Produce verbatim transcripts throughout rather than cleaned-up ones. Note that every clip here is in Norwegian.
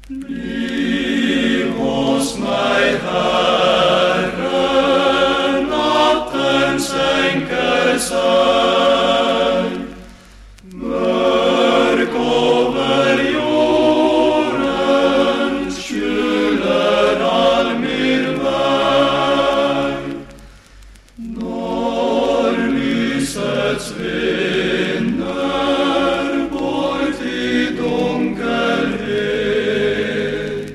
Bliv hos meg, Herre, natten senker seg. Mørk over jorden skjuler all min vei. Når lysets vinder bort i dunkelhet,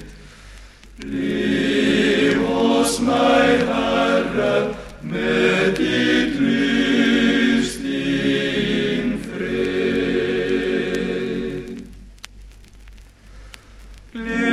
bliv hos meg, Herre, med ditt lys, din fred.